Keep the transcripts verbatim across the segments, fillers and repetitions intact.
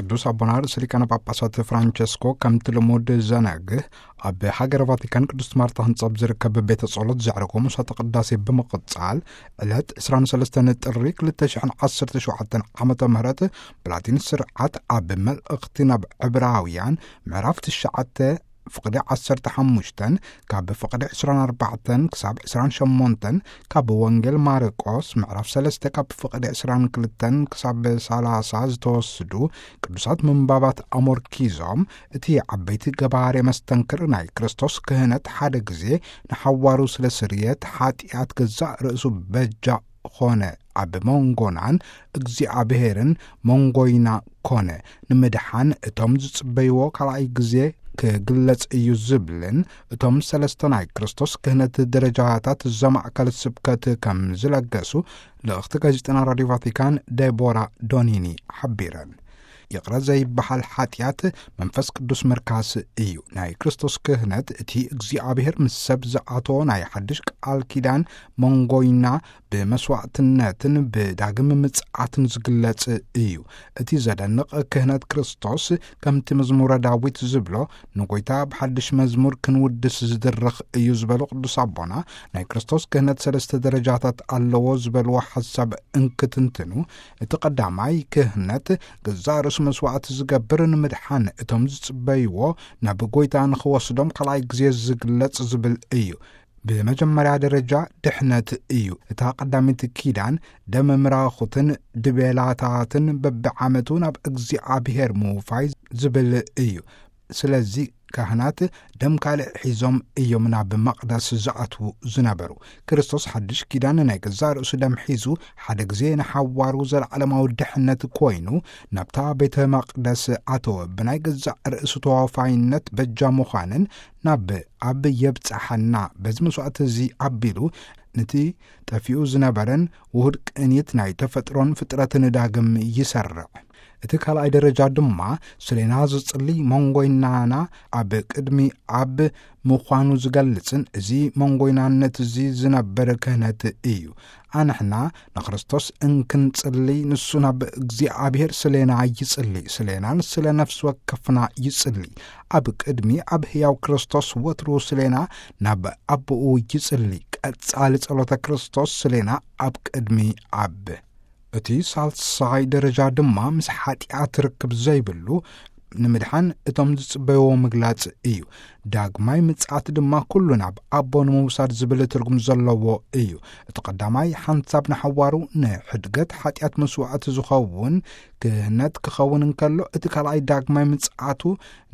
ቅዱስ አቡነ ርዕሰ ጳጳሳት ፍራንቸስኮ ከምቲ ልሙድ ዘነግህ ኣብ ሃገረ ቫቲካን ቅዱስ ማርታ ህንጸብ ዝርከብ ቤተ ጸሎት ዘዕረጎ ምሳተ ቅዳሴ ብምቕጻል ዕለት عشرين وثلاثين ጥሪ ሁለት ሺህ ዓሰርተ ሸውዓተ ዓመተ ምህረት ብላቲን ስርዓት ኣብ መልእኽቲ ናብ ዕብራውያን ምዕራፍ ትሽዓተ فقد عشرة حمشتن كاب فقد عشرين أربعة كساب عشرين شمونتن كاب وانجل ماركوس معرف سلسته كاب فقد عشرين كلتن كساب سالاساز توسدو كدوسات من بابات أمور كيزوم تي عبيت جباري مستنكر ناي كريستوس كهنت حد جزي نحوارو سلسريات حاتيات جزاء رأسو بجا خونه عب مونغونان እግዚአብሔርን ሞንጎይና ኮነ ንምድሓን እቶም ዝጽበይዎ ካልኣይ ግዜ ክግለጽ እዩ ዝብልን እቶም ሰለስተ ናይ ክርስቶስ ክህነት ደረጃታት ዘማእከል ስብከት ከም ዝለገሱ ለእኽቲ ጋዜጠና ራድዮ ቫቲካን ዴቦራ ዶኒኒ ሓቢረን يقرأ زي بحال حاتيات منفس قدوس مركز إيو ناي كريستوس كهنت تي እግዚአብሔር مسب زعاتو ناي حدش قال كيدان مونغوينا بمسوعتناتن بداغم مصعاتن زغلص إيو اتي زدنق كهنت كريستوس كمت مزمور داويت زبلو نغويتا بحدش مزمور كنودس زدرخ إيو زبلو قدوس أبونا ناي كريستوس كهنت سلسة درجاتات اللو زبلو حسب انكتنتنو اتقداماي كهنت جزارس مسوعات زغبرن مدحان اتم زصبيو نابغويتا نخوسدم قلاي غزي زغلص زبل ايو بمجمريا درجة دحنت ايو اتا قدامت كيدان دم مراخوتن دبيلاتاتن ببعامتو ناب እግዚአብሔር موفاي زبل ايو سلازي ካህናት ደም ካልእ ሒዞም እዮም ናብ መቕደስ ዝኣትዉ ዝነበሩ ክርስቶስ ሓድሽ ኪዳን ናይ ገዛ ርእሱ ደም ሒዙ ሓደ ግዜ ንሓዋሩ ዘለዓለማዊ ድሕነት ኮይኑ ናብታ ቤተ መቕደስ ኣተወ ብናይ ገዛ ርእሱ ተዋፋይነት በጃ ምዃንን ናብ ኣብ የብፅሓና በዚ መስዋዕት እዚ ኣቢሉ ነቲ ጠፊኡ ዝነበረን ውሁድ ቅንየት ናይ ተፈጥሮን ፍጥረትን ዳግም ይሰርዕ እቲ ካልኣይ ደረጃ ድማ ስለና ዝጽሊ ሞንጎይናና ኣብ ቅድሚ ኣብ ምዃኑ ዝገልጽን እዚ ሞንጎይናነት እዚ ዝነበረ ክህነት እዩ ኣንሕና ንክርስቶስ እንክንጽሊ ንሱ ናብ እግዚአብሔር ስለና ይጽሊ ስለናን ስለ ነፍስ ወከፍና ይጽሊ ኣብ ቅድሚ ኣብ ሕያው ክርስቶስ ወትሩ ስለና ናብ ኣቦኡ ይጽሊ ቀጻሊ ጸሎተ ክርስቶስ ስለና ኣብ ቅድሚ ኣብ እቲ ሳልሳይ ደረጃ ድማ ምስ ሓጢኣት ርክብ ዘይብሉ ንምድሓን እቶም ዝጽበይዎ ምግላጽ እዩ ዳግማይ ምጽኣት ድማ ኩሉ ናብ ኣቦ ንምውሳድ ዝብል ትርጉም ዘለዎ እዩ እቲ ቀዳማይ ሓንሳብ ንሓዋሩ ንሕድገት ሓጢኣት መስዋዕት ዝኸውን ክህነት ክኸውን እንከሎ እቲ ካልኣይ ዳግማይ ምጽኣቱ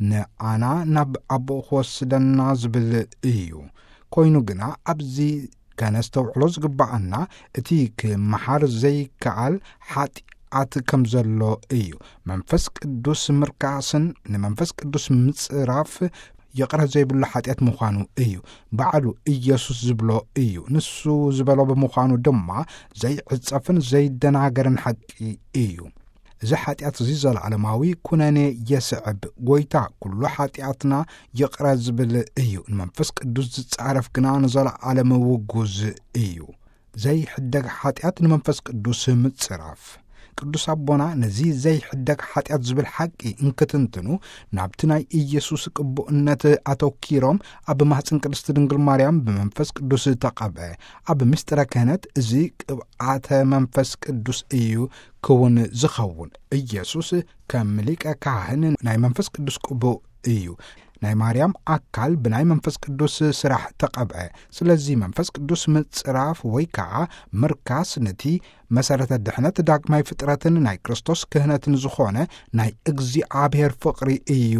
ንኣና ናብ ኣቦ ክወስደና ዝብል እዩ ኮይኑ ግና ኣብዚ كنستوعلو زغبعنا اتي كمحار زي كعال حاتيات كم زلو ايو منفس قدوس مركاسن نمنفس قدوس مصراف يقرأ زي بلو حاتيات مخانو ايو بعلو إيسوس زبلو ايو نسو زبلو بمخانو دما زي عصفن زي دناغرن حقي ايو زي حاتيات زيزال علماوي كوناني يسعب قويتا كل حاتياتنا يقرأ زبل ايو المنفس قدوس زتعرف كنا نزال علم وقوز ايو زي حدق حاتيات المنفس قدوس متصرف ቅዱስ አቦና ነዚ ዘይ ሕደግ ሓጢአት ዝብል ሓቂ እንከትንትኑ ናብትናይ ኢየሱስ ቅቡእነት ኣተኪሮም ኣብ ማህፀን ቅድስት ድንግል ማርያም ብመንፈስ ቅዱስ ተቀብአ ኣብ ምስጢረ ክህነት እዚ ቅብአተ መንፈስ ቅዱስ እዩ ክውን ዝኸውን ኢየሱስ ከም ሊቀ ካህን ናይ መንፈስ ቅዱስ ቅቡእ እዩ ናይ ማርያም አካል ብናይ መንፈስ ቅዱስ ስራሕ ተቀብአ ስለዚ መንፈስ ቅዱስ ምጽራፍ ወይ ከዓ ምርካስ ነቲ መሰረተ ድሕነት ዳግማይ ፍጥረትን ናይ ክርስቶስ ክህነትን ዝኾነ ናይ እግዚአብሔር ፍቅሪ እዩ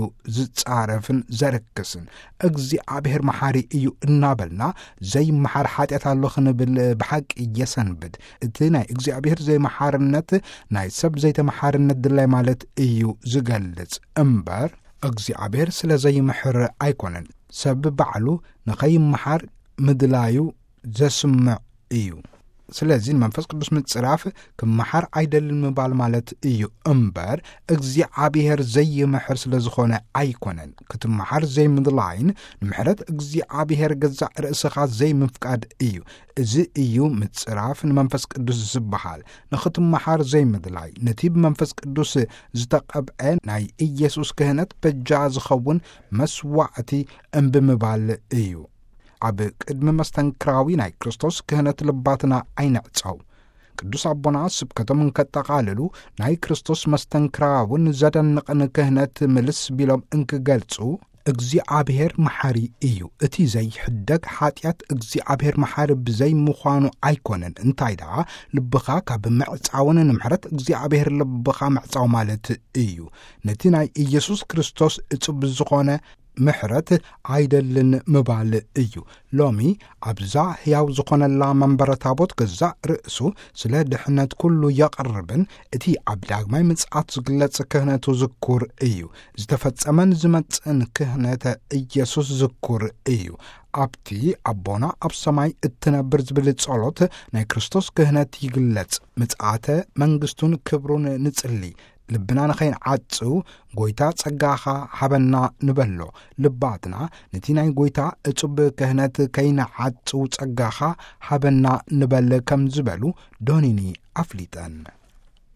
ዝጻረፍን ዘርክስን እግዚአብሔር መሐሪ እዩ እናበልና ዘይ መሐር ሓጢአት ኣሎ ክንብል ብሓቂ የሰንብድ እቲ ናይ እግዚአብሔር ዘይ መሐርነት ናይ ሰብ ዘይ ተመሐርነት ድላይ ማለት እዩ ዝገልጽ እምበር እግዚአብሔር ስለዘይ መሕር አይኮነን ሰብ ባዕሉ ንኸይ መሐር ምድላዩ ዘስምዕ እዩ ስለዚህ መንፈስ ቅዱስ ምጽራፍ ክመሓር አይደልን ምባል ማለት እዩ እምበር እግዚአብሔር ዘይምሕር ስለዝኾነ አይኮነን ክትመሓር ዘይምድላይን ንምሕረት እግዚአብሔር ገዛእ ርእስኻ ዘይምፍቃድ እዩ እዚ እዩ ምጽራፍ ንመንፈስ ቅዱስ ዝበሃል ንኽትመሓር ዘይምድላይ ነቲ ብመንፈስ ቅዱስ ዝተቐብዐ ናይ ኢየሱስ ክህነት በጃ ዝኸውን መስዋዕቲ እምብምባል እዩ ኣብ ቅድሚ መስተንክራዊ ናይ ክርስቶስ ክህነት ልባትና ኣይንዕጸው ቅዱስ አቦና ስብከቶም እንከጠቃልሉ ናይ ክርስቶስ መስተንክራውን ዘደንቕን ክህነት ምልስ ቢሎም እንክገልጹ እግዚአብሔር መሐሪ እዩ እቲ ዘይሕደግ ኃጢአት እግዚአብሔር መሐሪ ብዘይ ምዃኑ አይኮነን እንታይ ዳ ልብኻ ካብ ምዕጻውን ንምሕረት እግዚአብሔር ልብኻ ምዕጻው ማለት እዩ ነቲ ናይ ኢየሱስ ክርስቶስ እጽብ ዝኾነ ምሕረት አይደልን ምባል እዩ ሎሚ አብዛ ሕያው ዝኾነላ መንበረ ታቦት ገዛእ ርእሱ ስለ ድሕነት ኩሉ የቕርብን እቲ ኣብ ዳግማይ ምጽአት ዝግለጽ ክህነቱ ዝኩር እዩ ዝተፈጸመን ዝመጽን ክህነተ ኢየሱስ ዝኩር እዩ ኣብቲ ኣቦና ኣብ ሰማይ እትነብር ዝብል ጸሎት ናይ ክርስቶስ ክህነት ይግለጽ ምጽአተ መንግስቱን ክብሩን ንጽሊ ልብና ንኸይን ዓጽው ጎይታ ጸጋኻ ሓበና ንበሎ ልባትና ነቲ ናይ ጎይታ እጹብ ክህነት ከይን ዓጽው ጸጋኻ ሓበና ንበለ ከም ዝበሉ ዶኒኒ ኣፍሊጠን